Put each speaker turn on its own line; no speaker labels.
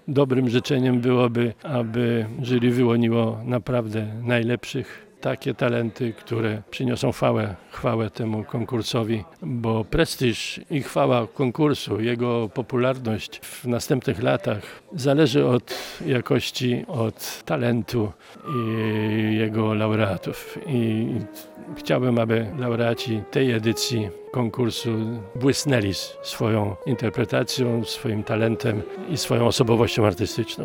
dobrym życzeniem byłoby, aby jury wyłoniło naprawdę najlepszych. Takie talenty, które przyniosą chwałę temu konkursowi, bo prestiż i chwała konkursu, jego popularność w następnych latach zależy od jakości, od talentu i jego laureatów. I chciałbym, aby laureaci tej edycji konkursu błysnęli swoją interpretacją, swoim talentem i swoją osobowością artystyczną.